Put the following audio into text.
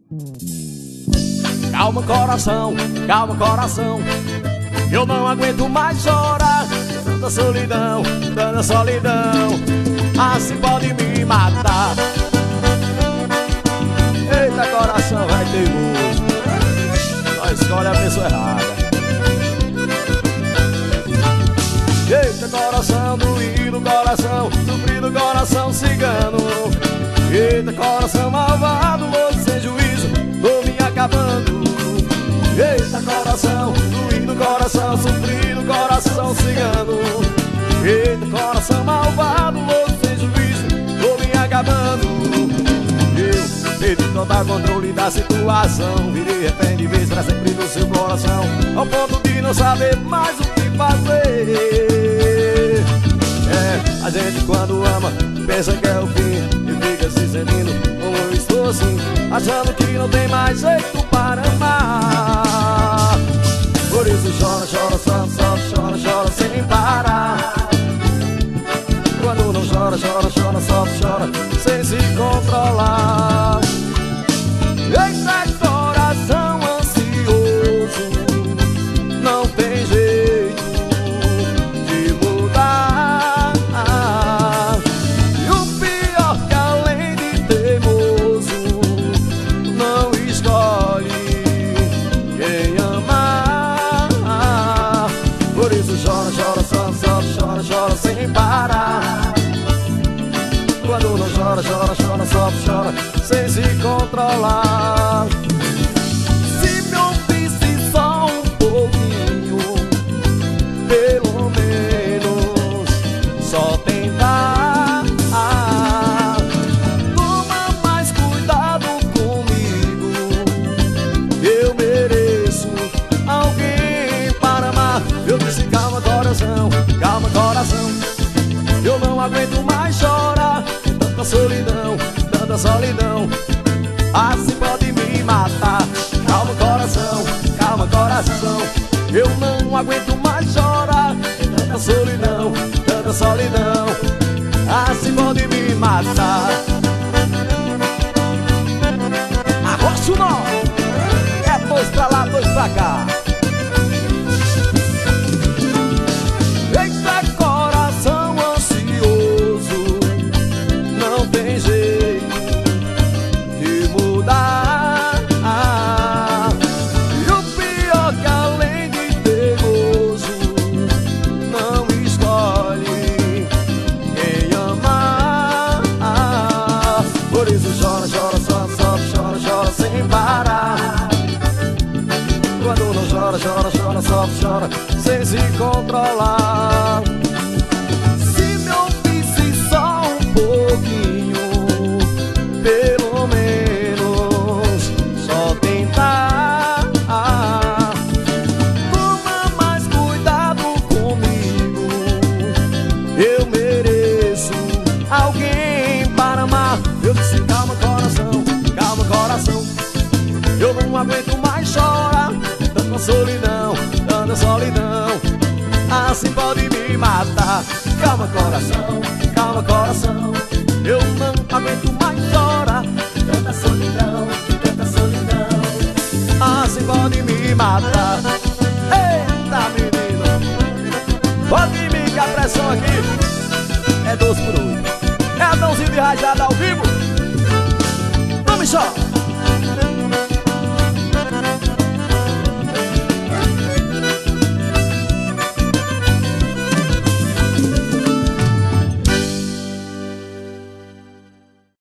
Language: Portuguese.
Calma coração, calma coração, eu não aguento mais chorar. Tanta solidão, tanta solidão, assim pode me matar. Eita coração, vai teimoso, só escolhe a pessoa errada. Eita coração, doído coração, sofrido coração cigano. Eita coração malvado, louco sem juízo, tô me acabando. Eita coração, doído coração, sofrido coração cigano. Eita coração malvado, louco sem juízo, tô me acabando. Eu perdi total controle da situação, virei refém de vez pra sempre do seu coração, ao ponto de não saber mais o que fazer. É, a gente quando ama pensa que é o fim e fica se sentindo como eu estou assim, achando que não tem mais jeito para amar. Por isso chora, chora, só chora, chora sem parar. Quando não chora, chora, chora, só chora sem se controlar. Eita coração ansioso, não tem jeito de mudar. E o pior que além de teimoso, não escolhe quem amar. Por isso chora, chora, só chora, chora sem parar. Quando não chora, chora, chora, só chora sem se controlar. Se me ouvisse só um pouquinho, pelo menos, só tentar. Toma mais cuidado comigo, eu mereço alguém para amar. Eu disse calma coração, calma coração, eu não aguento mais chorar. Tanta solidão, tanta solidão, assim pode me matar. Calma coração, eu não aguento mais chorar. Tanta solidão, assim pode me matar. Arrocha o nó, é dois pra lá, dois pra cá. Eita coração ansioso, não tem jeito de mudar. E o pior que além de teimoso, não escolhe quem amar. Por isso chora, chora, só chora, chora sem parar. Quando não chora, chora, chora, só chora sem se controlar. Se me ouvisse só um pouquinho, pelo menos, só tentar. Toma mais cuidado comigo, eu mereço alguém para amar. Eu disse calma coração, eu não aguento mais chorar. Tanta solidão, assim pode me matar. Calma coração, eu não aguento mais chorar. Tanta solidão, assim pode me matar. Eita menino, pode vir que a pressão aqui é 12 por 8. É Adãozinho de Rajada ao vivo. Vamos só.